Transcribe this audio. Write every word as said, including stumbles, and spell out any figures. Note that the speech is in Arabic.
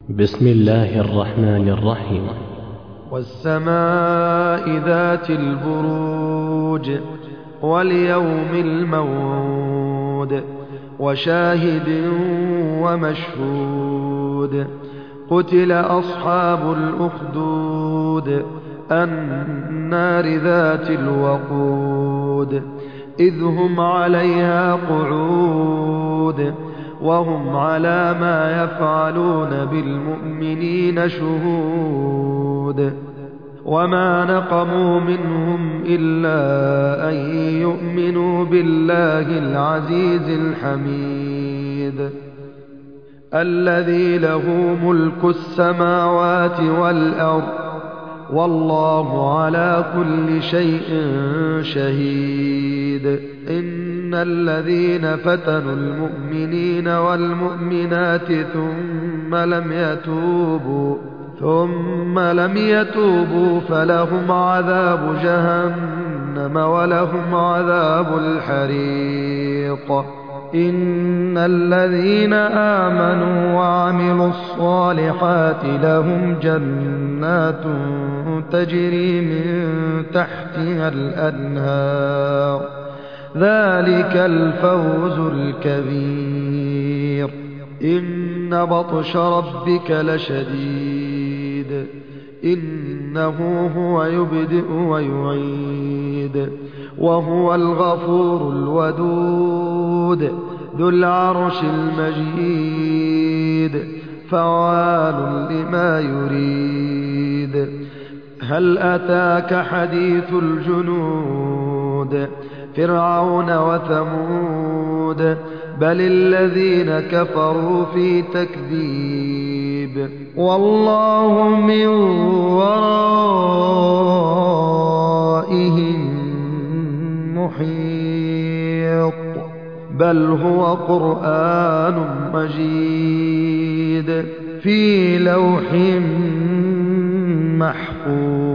بسم الله الرحمن الرحيم. والسماء ذات البروج واليوم الموعود وشاهد ومشهود. قتل أصحاب الأخدود النار ذات الوقود إذ هم عليها قعود وهم على ما يفعلون بالمؤمنين شهود. وما نقموا منهم إلا أن يؤمنوا بالله العزيز الحميد الذي له ملك السماوات والأرض والله على كل شيء شهيد. إن الذين فتنوا المؤمنين والمؤمنات ثم لم يتوبوا ثم لم يتوبوا فلهم عذاب جهنم ولهم عذاب الحريق. إن الذين آمنوا وعملوا الصالحات لهم جنات تجري من تحتها الأنهار ذلك الفوز الكبير. إن بطش ربك لشديد إنه هو يبدئ ويعيد وهو الغفور الودود ذو العرش المجيد فعال لما يريد. هل أتاك حديث الجنود فرعون وثمود بل الذين كفروا في تكذيب والله من ورائهم محيط بل هو قرآن مجيد في لوح محفوظ.